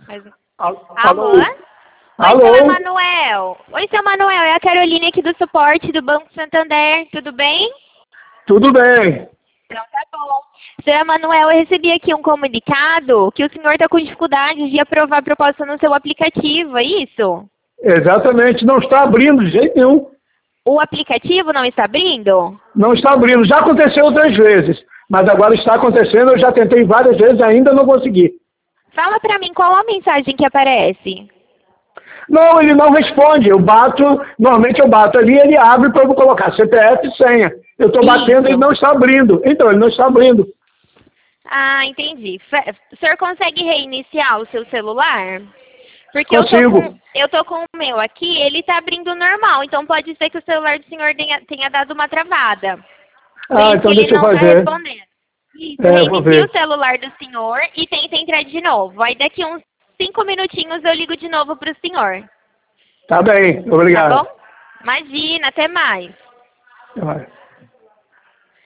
Mas... Alô? Alô? Oi, Alô? seu Emanuel. Oi, seu Emanuel. É a Caroline aqui do suporte do Banco Santander. Tudo bem? Tudo bem. Então tá bom. Seu Emanuel, eu recebi aqui um comunicado que o senhor está com dificuldade de aprovar a proposta no seu aplicativo, é isso? Exatamente, não está abrindo de jeito nenhum. O aplicativo não está abrindo? Não está abrindo. Já aconteceu outras vezes, mas agora está acontecendo. Eu já tentei várias vezes, ainda não consegui. Fala pra mim qual a mensagem que aparece. Não, ele não responde. Eu bato, normalmente eu bato ali, ele abre para eu colocar CPF e senha. Eu estou batendo e ele não está abrindo. Então, ele não está abrindo. Ah, entendi. O senhor consegue reiniciar o seu celular? Porque Consigo. eu tô com o meu aqui, ele tá abrindo normal, então pode ser que o celular do senhor tenha dado uma travada. Por Ah, isso então que ele deixa eu não tá fazer. respondendo. Isso, Vou reinicie o ver. celular do senhor e tenta entrar de novo. Aí daqui uns 5 minutinhos eu ligo de novo pro senhor. Tá bem, Tá obrigado. bom? Imagina, até mais. Até mais.